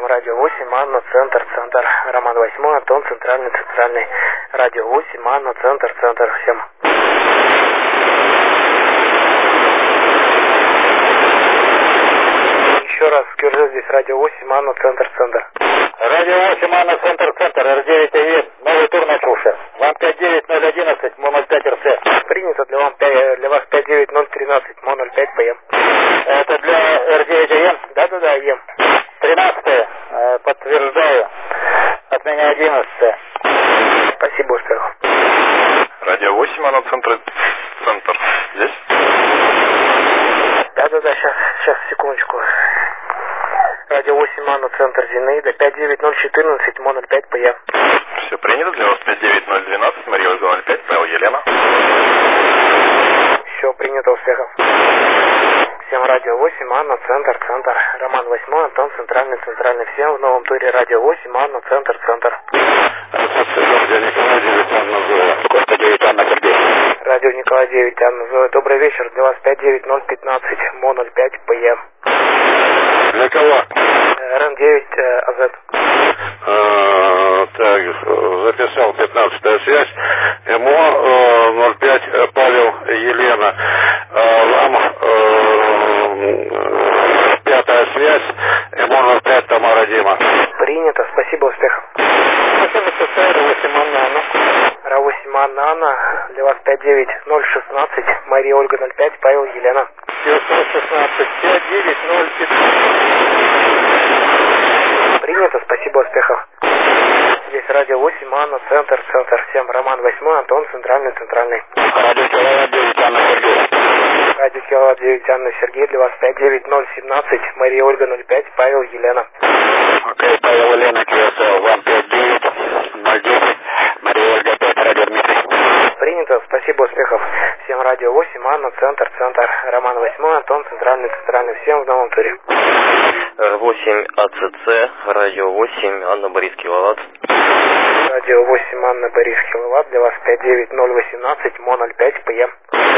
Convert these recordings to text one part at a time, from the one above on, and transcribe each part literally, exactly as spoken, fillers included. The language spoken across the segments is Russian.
Всем радио восемь, Анна, центр, центр. Роман восьмой, Антон, центральный, центральный. Радио восемь, Анна, центр, центр. Всем. Еще раз, Киржи, здесь радио восемь, Анна, центр, центр. Радио восемь, Анна, центр, центр, эр девять АЕ, новый тур начался. Вам пять девять ноль одиннадцать, мо ноль пять РЦ. Принято для, вам, для вас пять девять ноль тринадцать, мо ноль пять ПМ. Это для эр девять АЕ? Да-да-да, АЕ. тринадцатое, подтверждаю. От меня одиннадцатое. Спасибо, успехов. Радио восемь, Анна, центр, центр. Здесь? Да-да-да, сейчас, сейчас, секундочку. Радио восемь, Анна, центр Зинаида, пять девять ноль четырнадцать, мо ноль пять ПЕ. Все принято, для вас пять девять ноль двенадцать, Мария Ольга ноль пять, Павел Елена. Все принято, успехов. Всем радио восемь, Анна, центр, центр. Роман восьмой, Антон, центральный, центральный. Всем в новом туре радио восемь, Анна, центр, центр. Радио Николай девять, Анна Зоя. Добрый вечер, для вас пять девять ноль пятнадцать, мо ноль пять ПЕ. Для кого? РН девять АЗ. А, так, записал пятнадцатая связь. МО ноль пять Павел Елена. А, вам а, пятая связь. МО ноль пять Тамара Дима. Принято, спасибо, успехов. Спасибо, эр восемь Анна Анна. эр восемь Анна Анна. Для вас пять девять ноль шестнадцать, Мария Ольга ноль пять, Павел Елена. девятьсот шестнадцать, пять девять ноль пятнадцать. Принято, спасибо, успехов. Здесь радио восемь, Анна, центр, центр. Всем Роман восьмой, Антон, центральный, центральный. Радио Киловатт девять, Анна Сергей. Радио Киловатт девять, Анна Сергей. Для вас пять девять ноль семнадцать, Мария Ольга ноль пять, Павел Елена. Окей, Павел Елена, КСЛ, вам пять девять ноль девять, Мария Ольга пять, радио Дмитрий. Принято, спасибо, успехов. Всем радио восемь, Анна, центр, центр. Роман восьмой, Антон, центральный, центральный. Всем в новом туре. эр восемь АЦЦ, радио восемь, Анна, Борис, Киловатт. Радио восемь, Анна, Борис, Киловатт. Для вас пять девять ноль восемнадцать, мо ноль пять ПЕ.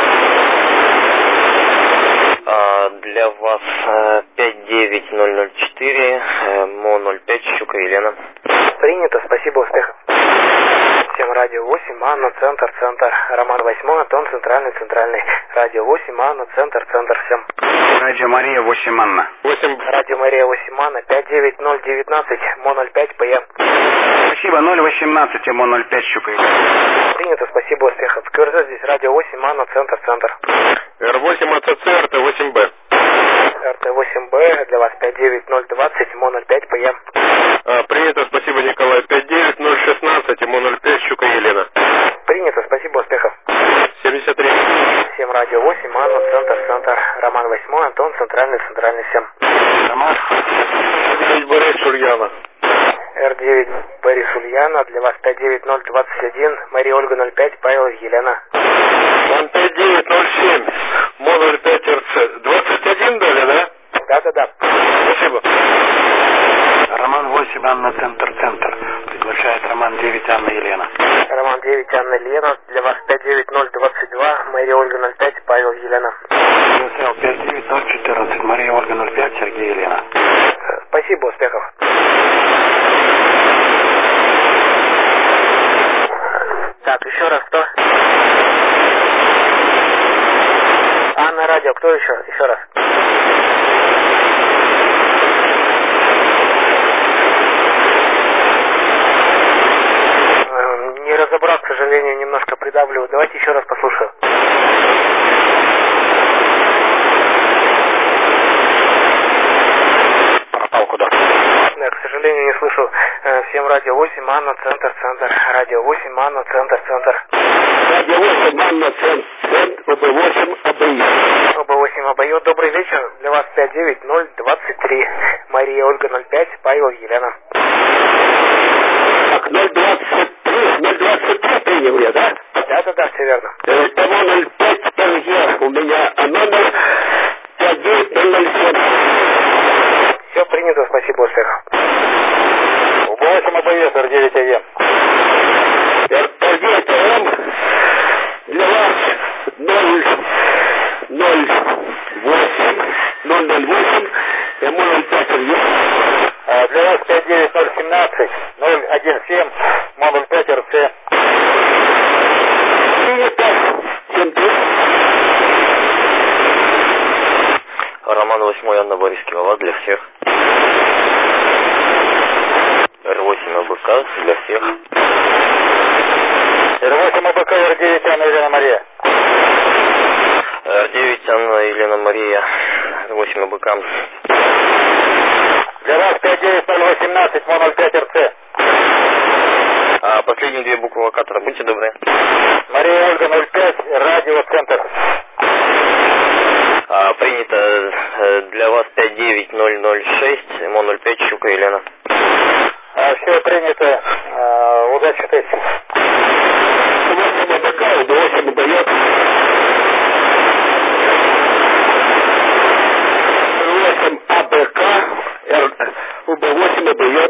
А для вас пять девять ноль ноль четыре, мо ноль пять, Щука Елена. Принято, спасибо, успехов. Всем радио восемь, Анна, центр, центр. Роман восьмой, Антон, центральный, центральный. Радио восемь, Анна, центр, центр. Всем. Радио Мария восемь Анна. восемь. Радио Мария восемь Анна, пять девять ноль девятнадцать, мо ноль пять ПЕ. Спасибо, ноль восемнадцать, мо ноль пять, Щука Елена. Принято, спасибо, успехов. КРЗ здесь радио восемь, Анна, центр, центр. эр восемь АЦЦ, эр тэ восемь бэ. эр тэ восемь бэ, для вас пять девять ноль двадцать, мо ноль пять ПЕ. А, принято, спасибо, Николай. пять девять ноль шестнадцать, мо ноль пять, Щука Елена. Принято, спасибо, успехов. семьдесят три. Всем радио восемь, Анна, центр, центр. Роман восьмой, Антон, центральный, центральный. Всем. Роман. Борис Ульяна. эр девять Борис Ульяна, для вас пять девять ноль двадцать один, Мария Ольга ноль пять, Павел Елена. Вам пять девять ноль семь, мо ноль пять РЦ. двадцать один дали, да? Да-да-да. Спасибо. Роман восемь, Анна, центр, центр. Приглашает Роман девять, Анна Елена. Роман девять, Анна Елена, для вас пять девять ноль двадцать два, Мария Ольга ноль пять, Павел Елена. пять девять ноль четырнадцать, Мария Ольга ноль пять, Сергей Елена. Спасибо, успехов. Так, еще раз кто? Анна Радио, кто еще? Еще раз. Не разобрал, к сожалению, немножко придавливаю. Давайте еще раз послушаю. Пропал куда? Да, к сожалению, не слышу. Всем радио восемь, Анна, центр, центр. Радио восемь, Анна, центр, центр. Радио восемь, Анна, центр, ОБ восемь, ОБИ. ОБ восемь, ОБИ. Добрый вечер. Для вас пять девять ноль двадцать три. Мария Ольга ноль пять, Павел Елена. Так, ноль двадцать три, ноль двадцать три принял я, да? Да-да-да, все верно. Того ноль пять РГ у меня, а номер пять девять ноль ноль семь. Все принято, спасибо, успехов. ОБ восемь, ОБС, эр девять АЕ. эр девять АМ для вас ноль ноль восемь, ноль ноль восемь, МО ноль пять РГ. Для вас восемь Анна Борис Киловатт для всех. эр восемь АБК для всех. эр восемь АБК, эр девять Анна Елена Мария. эр девять Анна Елена Мария, эр восемь АБК. Для вас пять девять ноль восемнадцать ноль пять эр цэ. А последние две буквы локатора, будьте добры. Мария Ольга ноль пять, радиоцентр. А, принято. Для вас пять девять ноль ноль шесть, эмо ноль пять, Щука Елена. А, все принято. А, удачи тестим. восемь АБК, восемь дает. восемь АБК, УБ восемь дает.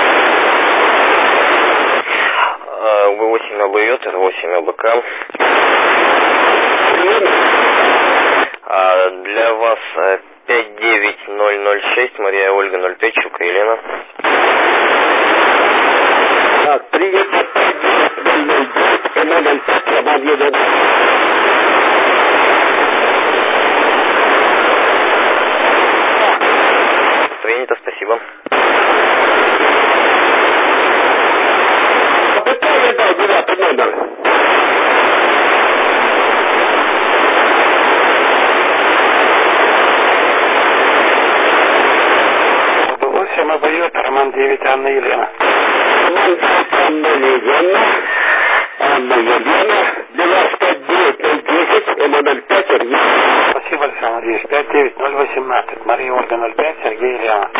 УБ восемь АБЙ, эр восемь АБК. А, для вас пять девять ноль ноль шесть, Мария Ольга ноль пять, Щука Елена. Так, принято пять девять ноль ноль девять, эмо ноль пять, Роман Елена. Принято, спасибо. АБК я дал девятый номер. восемь АБЙ, Роман девять Анна Елена. Роман девять Анна Елена. Анна Елена. Для вас пять девять ноль десять, эмо ноль пять, Сергей. Спасибо, Александр Андреевич. пять девять ноль восемнадцать, Мария Ольга ноль пять, Сергей Елена.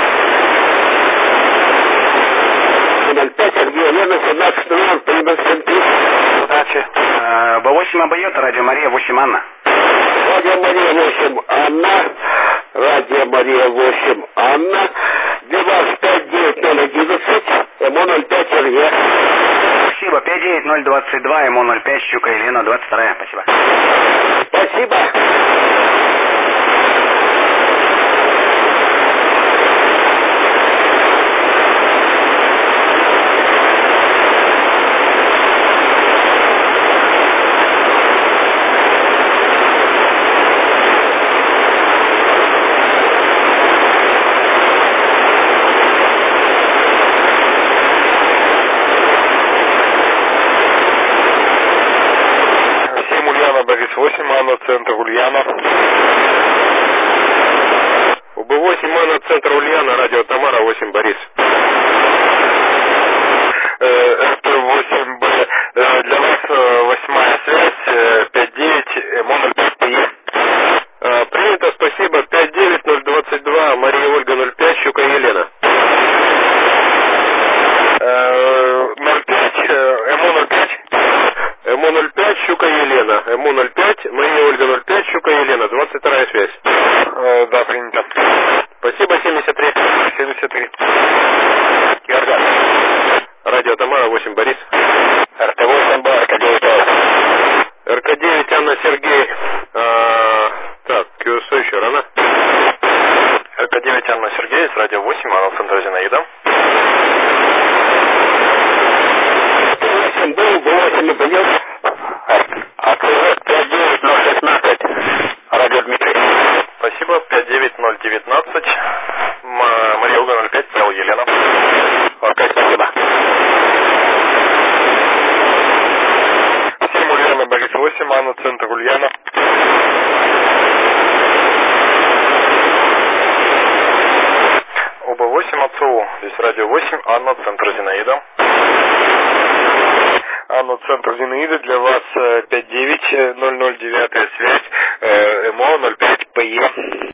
ноль пять, Сергей Елена, семнадцать ноль, принято семь три. Удачи. бэ восемь АБЙ, радио Мария восемь Анна. Радио Мария восемь Анна. Радио Мария восемь Анна. Для вас пять девять ноль одиннадцать, эмо ноль пять, Сергей. Спасибо. пять девять ноль двадцать два, эмо ноль пять, Щука Елена, двадцать вторая. Спасибо. Спасибо. восемь Анна, центр Ульяна. УБ восемь Анна, центр Ульяна, радио Тамара, восемь Борис. эр пэ восемь бэ, для вас восьмая связь, пять девять, эмо ноль пять, ПЕ. Принято, спасибо, пять девять ноль двадцать два, Мария Ольга ноль пять, Щука Елена. ноль пять, эмо ноль пять. эмо ноль пять, Щука Елена. эмо ноль пять, Мария Ольга ноль пять, Щука Елена. двадцать вторая связь. Э, да, принято. Спасибо, семьдесят три. семьдесят три. Георган. Радио Тамара, восемь Борис. эр тэ восемь Б, эр ка девять. эр ка девять Анна Сергей. А, так, КЮСО еще рано. эр ка девять Анна Сергей, с радио восемь, Анна, центр Зинаида. восемь был, восемь дает. пять девять ноль шестнадцать, радио Дмитрий. Спасибо, пять девять ноль девятнадцать, Мария Ольга ноль пять, Павел Елена. Окей, спасибо. семь Ульяна, Борис восемь, Анна, центр Ульяна. ОБ восемь АЦУ, здесь радио восемь, Анна, центр Зинаида. Анна, центр Зинаида, для вас пять девять ноль ноль девять связь, эмо ноль пять, ПЕ.